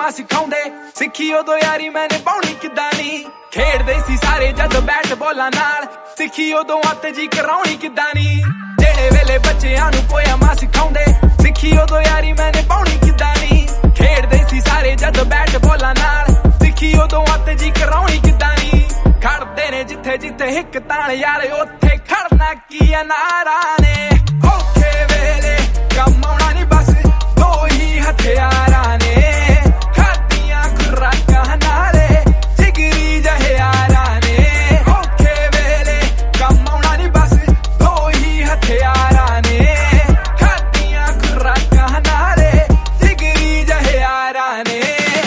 ਮਾਂ ਸਿਖਾਉਂਦੇ ਸਿੱਖੀ ਉਦੋਂ ਯਾਰੀ ਮੈਨੇ ਪਾਉਣੀ ਕਿੱਦਾਂ ਨੀ ਖੇਡਦੇ ਸੀ ਸਾਰੇ ਜਦ ਬੈਟ ਬਾਲਾਂ ਨਾਲ ਸਿੱਖੀ ਉਦੋਂ ਅੱਤ ਜੀ ਕਰਾਉਣੀ ਕਿੱਦਾਂ ਨੀ ਜਿਹੜੇ ਵੇਲੇ ਬੱਚਿਆਂ ਨੂੰ ਪੋਇਮਾਂ ਸਿਖਾਉਂਦੇ ਸਿੱਖੀ ਉਦੋਂ ਯਾਰੀ ਮੈਨੇ ਪਾਉਣੀ ਕਿੱਦਾਂ ਨੀ ਖੇਡਦੇ ਸੀ ਸਾਰੇ ਜਦ ਬੈਟ ਬਾਲਾਂ ਨਾਲ ਸਿੱਖੀ ਉਦੋਂ ਅੱਤ ਜੀ ਕਰਾਉਣੀ ਕਿੱਦਾਂ ਨੀ ਖੜਦੇ ਨੇ ਜਿੱਥੇ ਜਿੱਥੇ ਹਿੱਕ ਤਾਣ ਯਾਰ ਉੱਥੇ ਖੜਨਾ ਕੀ ਆ ਨਾਰਾਂ ਨੇ ਔਖੇ ਵੇਲੇ ਕੰਮ ਆਉਣਾ ਨੀ ਬਸ ਦੋ ਹੀ ਹਥਿਆਰਾਂ ਨੇ ਖਾਦੀਆਂ ਖੁਰਾਕਾਂ ਨਾਲੇ ਜਿਗਰੀ ਜਿਹੇ ਯਾਰਾਂ ਨੇ ਔਖੇ ਵੇਲੇ ਕੰਮ ਆਉਣਾ ਨੀ ਬਸ ਦੋ ਹੀ ਹਥਿਆਰਾਂ ਨੇ ਖਾਦੀਆਂ ਖੁਰਾਕਾਂ ਨਾਲੇ ਜਿਗਰੀ ਜਿਹੇ ਯਾਰਾਂ ਨੇ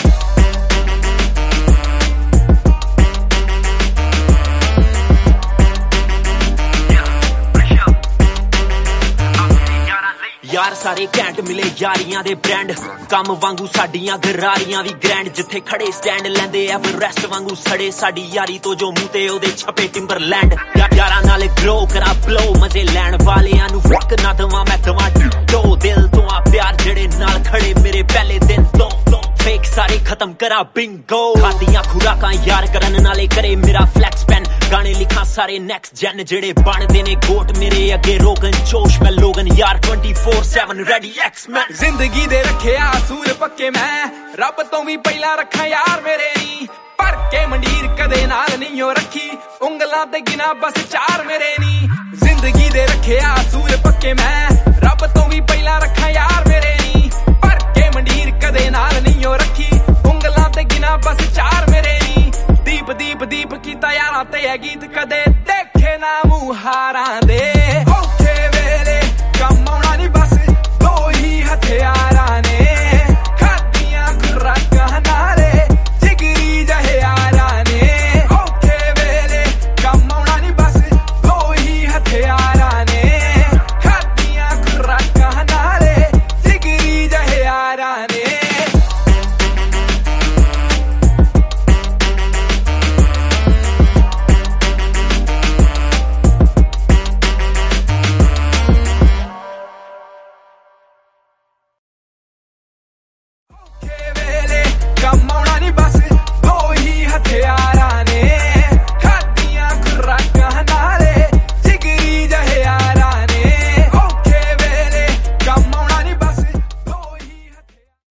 यार सारे घैंट मिले यारियां दे ब्रांड काम वांगू साडियां गरारियां भी ग्रैंड जिथे खड़े स्टैंड लेंदे एवरेस्ट वांगू सड़े साडी यारी तो जो मुंह ते ओदे छपे टिम्बरलैंड यारां नाल ग्रो करा ब्लो मजे लैण वालियां नु फक ना दवा मैं दवा दो दिल तो आ प्यार जेड़े नाल खड़े मेरे पहले दिन तो फेक सारे खत्म करा बिंगो खादियां खुराकां यार करन नाले करे मेरा फ्लैक्स पेन गाने लिखा सारे नेक्स्ट जेन जेड़े बनदे ने गोट मेरे अगे रोगन जोश मैं लोगन यार 24/7 रेडी एक्स-मैन जिंदगी दे रखिया असूल पक्के मैं रब तो भी पहला रखा यार मेरे नी पर के मंडीर कदे नाल नहीं हो रखी उंगलां ते गिना बस चार मेरे नी जिंदगी दे रखिया असूल पक्के मैं रब तो भी